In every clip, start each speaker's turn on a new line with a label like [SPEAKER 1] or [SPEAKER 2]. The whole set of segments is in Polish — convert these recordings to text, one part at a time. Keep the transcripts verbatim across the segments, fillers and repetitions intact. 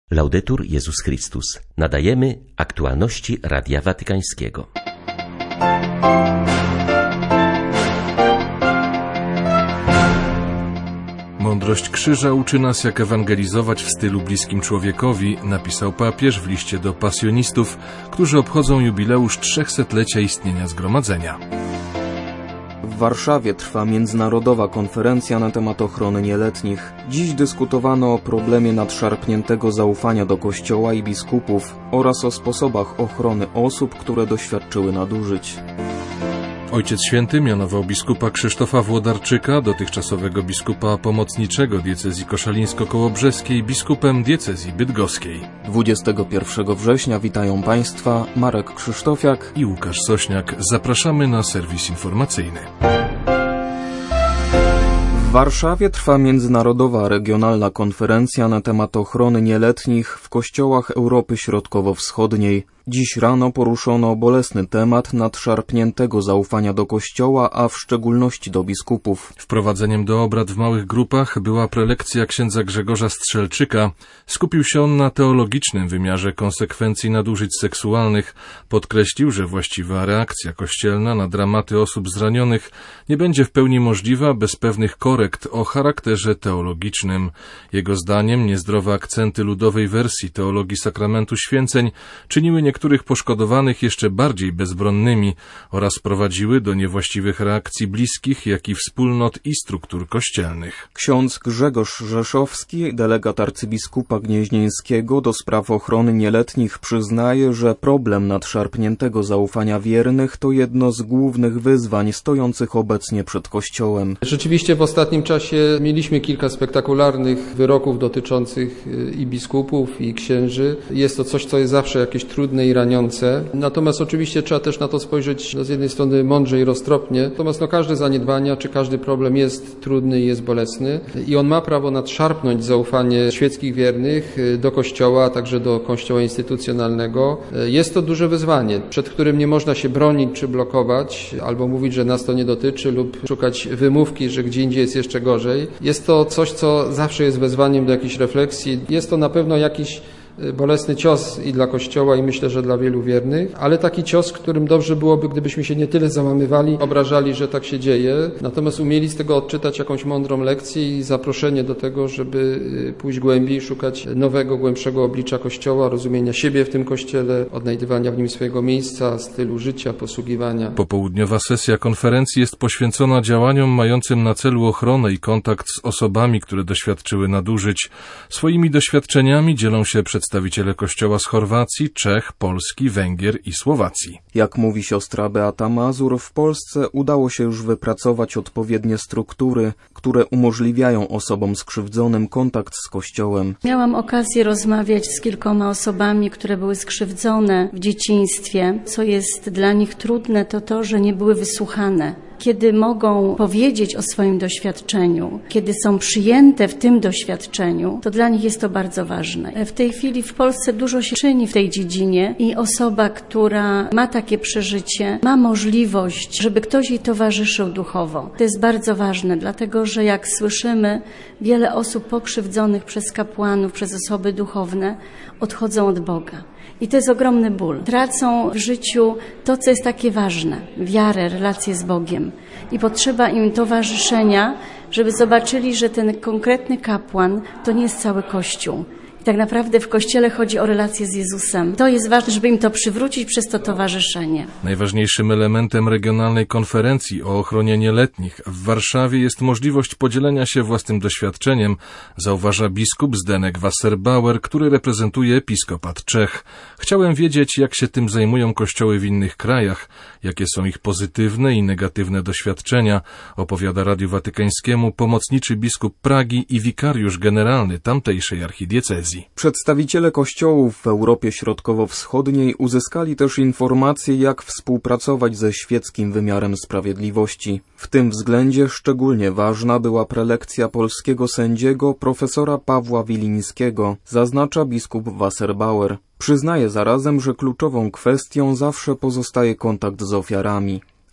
[SPEAKER 1] Laudetur Jezus Chrystus. Nadajemy aktualności Radia Watykańskiego.
[SPEAKER 2] Mądrość krzyża uczy nas, jak ewangelizować w stylu bliskim człowiekowi, napisał papież w liście do pasjonistów, którzy obchodzą jubileusz trzechsetlecia istnienia zgromadzenia.
[SPEAKER 3] W Warszawie trwa międzynarodowa konferencja na temat ochrony nieletnich. Dziś dyskutowano o problemie nadszarpniętego zaufania do Kościoła i biskupów oraz o sposobach ochrony osób, które doświadczyły nadużyć.
[SPEAKER 2] Ojciec Święty mianował biskupa Krzysztofa Włodarczyka, dotychczasowego biskupa pomocniczego diecezji koszalińsko-kołobrzeskiej, biskupem diecezji bydgoskiej.
[SPEAKER 3] dwudziestego pierwszego września witają Państwa Marek Krzysztofiak
[SPEAKER 2] i Łukasz Sośniak. Zapraszamy na serwis informacyjny.
[SPEAKER 3] W Warszawie trwa międzynarodowa regionalna konferencja na temat ochrony nieletnich w kościołach Europy Środkowo-Wschodniej. Dziś rano poruszono bolesny temat nadszarpniętego zaufania do Kościoła, a w szczególności do biskupów.
[SPEAKER 2] Wprowadzeniem do obrad w małych grupach była prelekcja księdza Grzegorza Strzelczyka. Skupił się on na teologicznym wymiarze konsekwencji nadużyć seksualnych. Podkreślił, że właściwa reakcja kościelna na dramaty osób zranionych nie będzie w pełni możliwa bez pewnych korekt o charakterze teologicznym. Jego zdaniem niezdrowe akcenty ludowej wersji teologii sakramentu święceń czyniły niektórych niektórych poszkodowanych jeszcze bardziej bezbronnymi oraz prowadziły do niewłaściwych reakcji bliskich, jak i wspólnot i struktur kościelnych.
[SPEAKER 3] Ksiądz Grzegorz Rzeszowski, delegat arcybiskupa gnieźnieńskiego do spraw ochrony nieletnich, przyznaje, że problem nadszarpniętego zaufania wiernych to jedno z głównych wyzwań stojących obecnie przed Kościołem.
[SPEAKER 4] Rzeczywiście w ostatnim czasie mieliśmy kilka spektakularnych wyroków dotyczących i biskupów, i księży. Jest to coś, co jest zawsze jakieś trudne i raniące. Natomiast oczywiście trzeba też na to spojrzeć no, z jednej strony mądrze i roztropnie. Natomiast no, każde zaniedbania czy każdy problem jest trudny i jest bolesny i on ma prawo nadszarpnąć zaufanie świeckich wiernych do Kościoła, a także do Kościoła instytucjonalnego. Jest to duże wyzwanie, przed którym nie można się bronić czy blokować, albo mówić, że nas to nie dotyczy lub szukać wymówki, że gdzie indziej jest jeszcze gorzej. Jest to coś, co zawsze jest wezwaniem do jakiejś refleksji. Jest to na pewno jakiś bolesny cios i dla Kościoła, i myślę, że dla wielu wiernych, ale taki cios, którym dobrze byłoby, gdybyśmy się nie tyle załamywali, obrażali, że tak się dzieje, natomiast umieli z tego odczytać jakąś mądrą lekcję i zaproszenie do tego, żeby pójść głębiej, szukać nowego, głębszego oblicza Kościoła, rozumienia siebie w tym Kościele, odnajdywania w nim swojego miejsca, stylu życia, posługiwania.
[SPEAKER 2] Popołudniowa sesja konferencji jest poświęcona działaniom mającym na celu ochronę i kontakt z osobami, które doświadczyły nadużyć. Swoimi doświadczeniami dzielą się przedstawiciele Przedstawiciele Kościoła z Chorwacji, Czech, Polski, Węgier i Słowacji.
[SPEAKER 3] Jak mówi siostra Beata Mazur, w Polsce udało się już wypracować odpowiednie struktury, które umożliwiają osobom skrzywdzonym kontakt z Kościołem.
[SPEAKER 5] Miałam okazję rozmawiać z kilkoma osobami, które były skrzywdzone w dzieciństwie. Co jest dla nich trudne, to to, że nie były wysłuchane. Kiedy mogą powiedzieć o swoim doświadczeniu, kiedy są przyjęte w tym doświadczeniu, to dla nich jest to bardzo ważne. W tej chwili w Polsce dużo się czyni w tej dziedzinie i osoba, która ma takie przeżycie, ma możliwość, żeby ktoś jej towarzyszył duchowo. To jest bardzo ważne, dlatego że jak słyszymy, wiele osób pokrzywdzonych przez kapłanów, przez osoby duchowne odchodzą od Boga. I to jest ogromny ból. Tracą w życiu to, co jest takie ważne. Wiarę, relacje z Bogiem. I potrzeba im towarzyszenia, żeby zobaczyli, że ten konkretny kapłan to nie jest cały Kościół. I tak naprawdę w Kościele chodzi o relacje z Jezusem. To jest ważne, żeby im to przywrócić przez to towarzyszenie.
[SPEAKER 2] Najważniejszym elementem regionalnej konferencji o ochronie nieletnich w Warszawie jest możliwość podzielenia się własnym doświadczeniem, zauważa biskup Zdenek Wasserbauer, który reprezentuje episkopat Czech. Chciałem wiedzieć, jak się tym zajmują kościoły w innych krajach, jakie są ich pozytywne i negatywne doświadczenia, opowiada Radiu Watykańskiemu pomocniczy biskup Pragi i wikariusz generalny tamtejszej archidiecezji.
[SPEAKER 3] Przedstawiciele kościołów w Europie Środkowo-Wschodniej uzyskali też informacje, jak współpracować ze świeckim wymiarem sprawiedliwości. W tym względzie szczególnie ważna była prelekcja polskiego sędziego profesora Pawła Wilińskiego, zaznacza biskup Wasserbauer. Przyznaje zarazem, że kluczową kwestią zawsze pozostaje kontakt z ofiarami.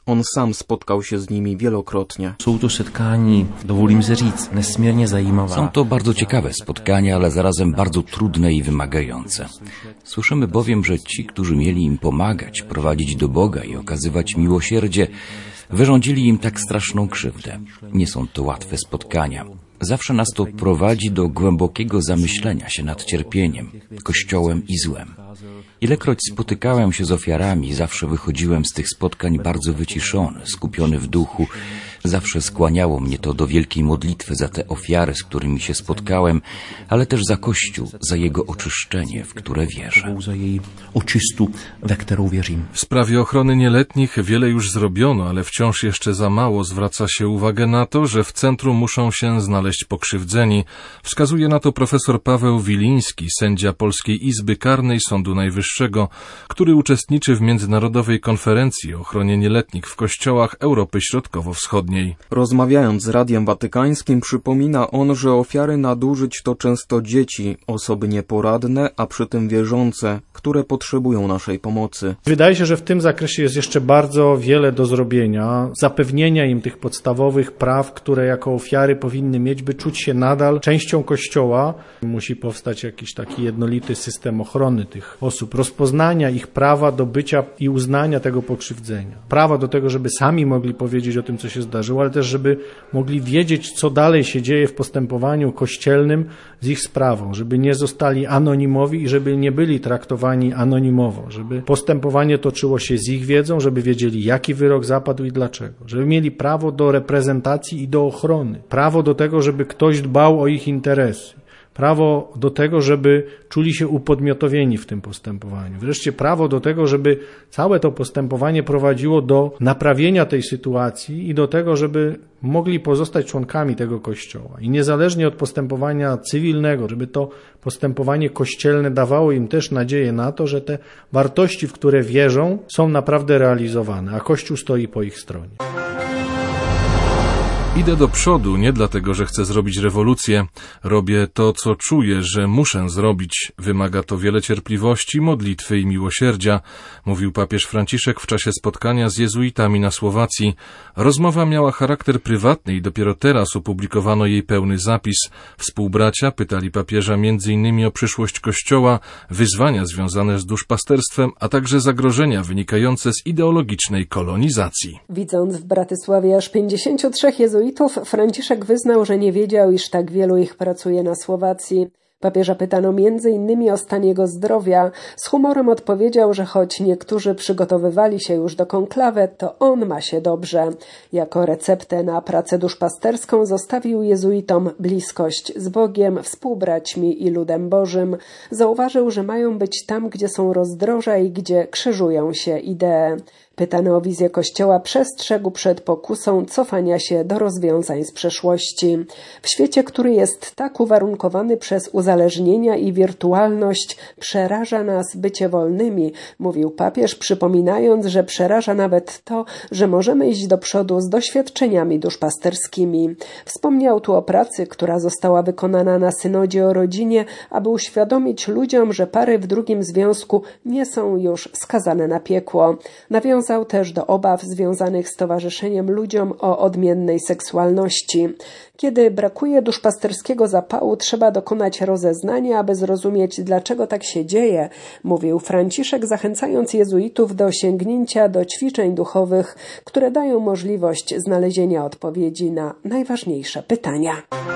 [SPEAKER 3] On sam spotkał się z nimi wielokrotnie.
[SPEAKER 6] Są to setkání, dovolím si říct, nesmírně zajímavá.
[SPEAKER 7] Są to bardzo ciekawe spotkania, ale zarazem bardzo trudne i wymagające. Słyszymy bowiem, że ci, którzy mieli im pomagać, prowadzić do Boga i okazywać miłosierdzie, wyrządzili im tak straszną krzywdę. Nie są to łatwe spotkania. Zawsze nas to prowadzi do głębokiego zamyślenia się nad cierpieniem, Kościołem i złem. Ilekroć spotykałem się z ofiarami, zawsze wychodziłem z tych spotkań bardzo wyciszony, skupiony w duchu. Zawsze skłaniało mnie to do wielkiej modlitwy za te ofiary, z którymi się spotkałem, ale też za Kościół, za jego oczyszczenie, w które wierzę.
[SPEAKER 6] Za jej oczystu, we którą wierzę.
[SPEAKER 2] W sprawie ochrony nieletnich wiele już zrobiono, ale wciąż jeszcze za mało zwraca się uwagę na to, że w centrum muszą się znaleźć pokrzywdzeni. Wskazuje na to profesor Paweł Wiliński, sędzia Polskiej Izby Karnej Sądu Najwyższego, który uczestniczy w Międzynarodowej Konferencji o ochronie nieletnich w kościołach Europy Środkowo-Wschodniej.
[SPEAKER 3] Rozmawiając z Radiem Watykańskim, przypomina on, że ofiary nadużyć to często dzieci, osoby nieporadne, a przy tym wierzące, które potrzebują naszej pomocy.
[SPEAKER 8] Wydaje się, że w tym zakresie jest jeszcze bardzo wiele do zrobienia, zapewnienia im tych podstawowych praw, które jako ofiary powinny mieć, by czuć się nadal częścią Kościoła. Musi powstać jakiś taki jednolity system ochrony tych osób, rozpoznania ich prawa do bycia i uznania tego pokrzywdzenia. Prawa do tego, żeby sami mogli powiedzieć o tym, co się zdarzyło, ale też, żeby mogli wiedzieć, co dalej się dzieje w postępowaniu kościelnym z ich sprawą, żeby nie zostali anonimowi i żeby nie byli traktowani anonimowo, żeby postępowanie toczyło się z ich wiedzą, żeby wiedzieli, jaki wyrok zapadł i dlaczego, żeby mieli prawo do reprezentacji i do ochrony, prawo do tego, żeby ktoś dbał o ich interesy. Prawo do tego, żeby czuli się upodmiotowieni w tym postępowaniu. Wreszcie prawo do tego, żeby całe to postępowanie prowadziło do naprawienia tej sytuacji i do tego, żeby mogli pozostać członkami tego Kościoła. I niezależnie od postępowania cywilnego, żeby to postępowanie kościelne dawało im też nadzieję na to, że te wartości, w które wierzą, są naprawdę realizowane, a Kościół stoi po ich stronie.
[SPEAKER 2] Idę do przodu nie dlatego, że chcę zrobić rewolucję. Robię to, co czuję, że muszę zrobić. Wymaga to wiele cierpliwości, modlitwy i miłosierdzia, mówił papież Franciszek w czasie spotkania z jezuitami na Słowacji. Rozmowa miała charakter prywatny i dopiero teraz opublikowano jej pełny zapis. Współbracia pytali papieża między innymi o przyszłość Kościoła, wyzwania związane z duszpasterstwem, a także zagrożenia wynikające z ideologicznej kolonizacji.
[SPEAKER 9] Widząc w Bratysławie aż pięćdziesięciu trzech jezuitów, Franciszek wyznał, że nie wiedział, iż tak wielu ich pracuje na Słowacji. Papieża pytano między innymi o stan jego zdrowia. Z humorem odpowiedział, że choć niektórzy przygotowywali się już do konklawy, to on ma się dobrze. Jako receptę na pracę duszpasterską zostawił jezuitom bliskość z Bogiem, współbraćmi i ludem Bożym. Zauważył, że mają być tam, gdzie są rozdroża i gdzie krzyżują się idee. Pytany o wizję Kościoła, przestrzegł przed pokusą cofania się do rozwiązań z przeszłości. W świecie, który jest tak uwarunkowany przez uzależnienia i wirtualność, przeraża nas bycie wolnymi, mówił papież, przypominając, że przeraża nawet to, że możemy iść do przodu z doświadczeniami duszpasterskimi. Wspomniał tu o pracy, która została wykonana na synodzie o rodzinie, aby uświadomić ludziom, że pary w drugim związku nie są już skazane na piekło. Nawiązał też do obaw związanych z towarzyszeniem ludziom o odmiennej seksualności. Kiedy brakuje duszpasterskiego zapału, trzeba dokonać rozeznania, aby zrozumieć, dlaczego tak się dzieje, mówił Franciszek, zachęcając jezuitów do sięgnięcia do ćwiczeń duchowych, które dają możliwość znalezienia odpowiedzi na najważniejsze pytania.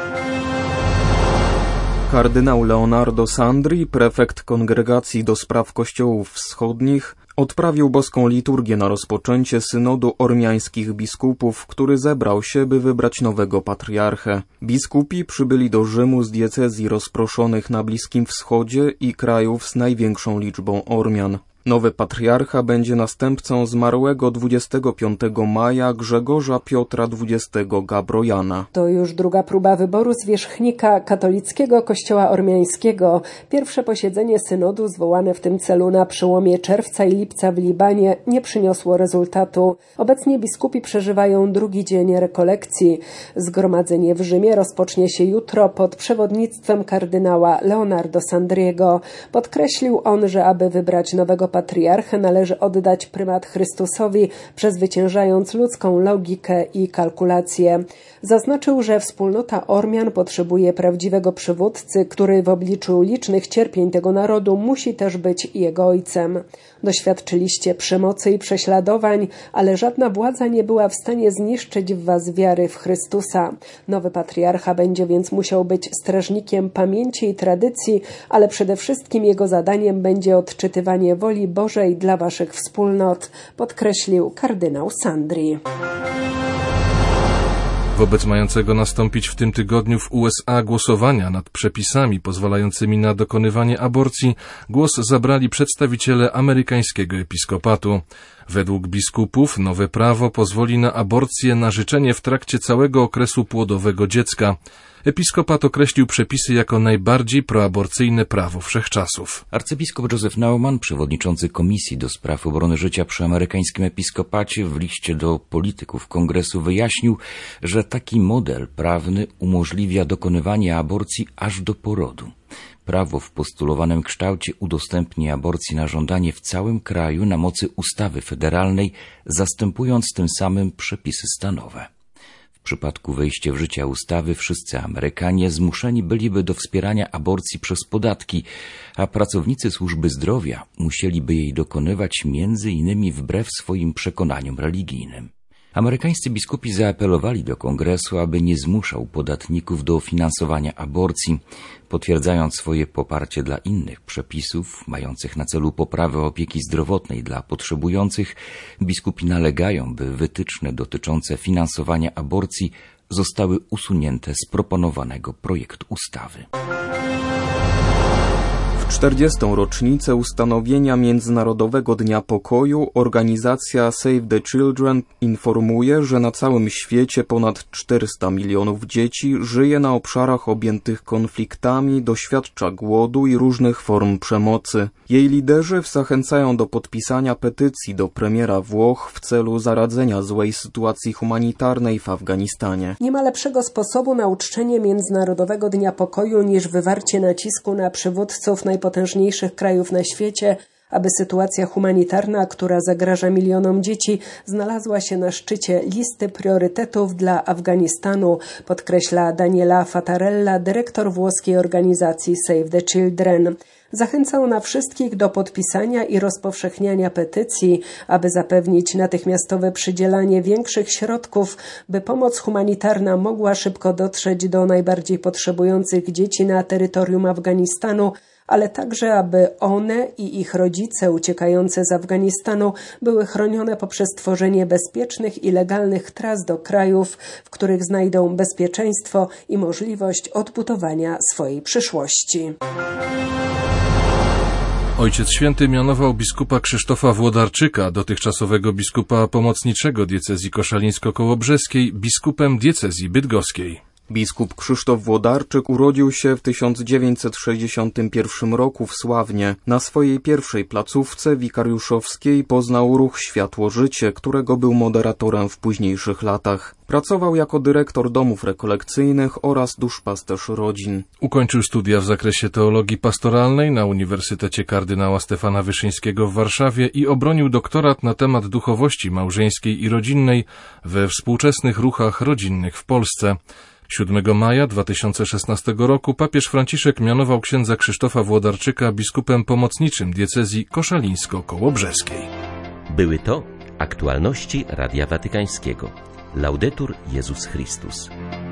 [SPEAKER 3] Kardynał Leonardo Sandri, prefekt Kongregacji do Spraw Kościołów Wschodnich, odprawił boską liturgię na rozpoczęcie synodu ormiańskich biskupów, który zebrał się, by wybrać nowego patriarchę. Biskupi przybyli do Rzymu z diecezji rozproszonych na Bliskim Wschodzie i krajów z największą liczbą Ormian. Nowy patriarcha będzie następcą zmarłego dwudziestego piątego maja Grzegorza Piotra dwudziestego Gabrojana.
[SPEAKER 9] To już druga próba wyboru zwierzchnika katolickiego Kościoła Ormiańskiego. Pierwsze posiedzenie synodu zwołane w tym celu na przełomie czerwca i lipca w Libanie nie przyniosło rezultatu. Obecnie biskupi przeżywają drugi dzień rekolekcji. Zgromadzenie w Rzymie rozpocznie się jutro pod przewodnictwem kardynała Leonardo Sandriego. Podkreślił on, że aby wybrać nowego patriarcha, patriarchę należy oddać prymat Chrystusowi, przezwyciężając ludzką logikę i kalkulację. Zaznaczył, że wspólnota Ormian potrzebuje prawdziwego przywódcy, który w obliczu licznych cierpień tego narodu musi też być jego ojcem. Doświadczyliście przemocy i prześladowań, ale żadna władza nie była w stanie zniszczyć w was wiary w Chrystusa. Nowy patriarcha będzie więc musiał być strażnikiem pamięci i tradycji, ale przede wszystkim jego zadaniem będzie odczytywanie woli Bożej dla waszych wspólnot, podkreślił kardynał Sandri.
[SPEAKER 2] Wobec mającego nastąpić w tym tygodniu w U S A głosowania nad przepisami pozwalającymi na dokonywanie aborcji, głos zabrali przedstawiciele amerykańskiego episkopatu. Według biskupów nowe prawo pozwoli na aborcję na życzenie w trakcie całego okresu płodowego dziecka. Episkopat określił przepisy jako najbardziej proaborcyjne prawo wszechczasów.
[SPEAKER 7] Arcybiskup Joseph Naumann, przewodniczący Komisji do Spraw Obrony Życia przy amerykańskim episkopacie, w liście do polityków kongresu wyjaśnił, że taki model prawny umożliwia dokonywanie aborcji aż do porodu. Prawo w postulowanym kształcie udostępni aborcji na żądanie w całym kraju na mocy ustawy federalnej, zastępując tym samym przepisy stanowe. W przypadku wejścia w życie ustawy wszyscy Amerykanie zmuszeni byliby do wspierania aborcji przez podatki, a pracownicy służby zdrowia musieliby jej dokonywać między innymi wbrew swoim przekonaniom religijnym. Amerykańscy biskupi zaapelowali do Kongresu, aby nie zmuszał podatników do finansowania aborcji, potwierdzając swoje poparcie dla innych przepisów mających na celu poprawę opieki zdrowotnej dla potrzebujących. Biskupi nalegają, by wytyczne dotyczące finansowania aborcji zostały usunięte z proponowanego projektu ustawy.
[SPEAKER 3] W czterdziestą rocznicę ustanowienia Międzynarodowego Dnia Pokoju organizacja Save the Children informuje, że na całym świecie ponad czterysta milionów dzieci żyje na obszarach objętych konfliktami, doświadcza głodu i różnych form przemocy. Jej liderzy zachęcają do podpisania petycji do premiera Włoch w celu zaradzenia złej sytuacji humanitarnej w Afganistanie.
[SPEAKER 9] Nie ma lepszego sposobu na uczczenie Międzynarodowego Dnia Pokoju niż wywarcie nacisku na przywódców najpotężniejszych krajów na świecie, aby sytuacja humanitarna, która zagraża milionom dzieci, znalazła się na szczycie listy priorytetów dla Afganistanu, podkreśla Daniela Fattarella, dyrektor włoskiej organizacji Save the Children. Zachęcał na wszystkich do podpisania i rozpowszechniania petycji, aby zapewnić natychmiastowe przydzielanie większych środków, by pomoc humanitarna mogła szybko dotrzeć do najbardziej potrzebujących dzieci na terytorium Afganistanu, ale także aby one i ich rodzice uciekające z Afganistanu były chronione poprzez tworzenie bezpiecznych i legalnych tras do krajów, w których znajdą bezpieczeństwo i możliwość odbudowania swojej przyszłości.
[SPEAKER 2] Ojciec Święty mianował biskupa Krzysztofa Włodarczyka, dotychczasowego biskupa pomocniczego diecezji koszalińsko-kołobrzeskiej, biskupem diecezji bydgoskiej.
[SPEAKER 3] Biskup Krzysztof Włodarczyk urodził się w tysiąc dziewięćset sześćdziesiątym pierwszym roku w Sławnie. Na swojej pierwszej placówce wikariuszowskiej poznał ruch Światło-Życie, którego był moderatorem w późniejszych latach. Pracował jako dyrektor domów rekolekcyjnych oraz duszpasterz rodzin.
[SPEAKER 2] Ukończył studia w zakresie teologii pastoralnej na Uniwersytecie Kardynała Stefana Wyszyńskiego w Warszawie i obronił doktorat na temat duchowości małżeńskiej i rodzinnej we współczesnych ruchach rodzinnych w Polsce. siódmego maja dwa tysiące szesnastego roku papież Franciszek mianował księdza Krzysztofa Włodarczyka biskupem pomocniczym diecezji koszalińsko-kołobrzeskiej.
[SPEAKER 1] Były to aktualności Radia Watykańskiego. Laudetur Jezus Chrystus.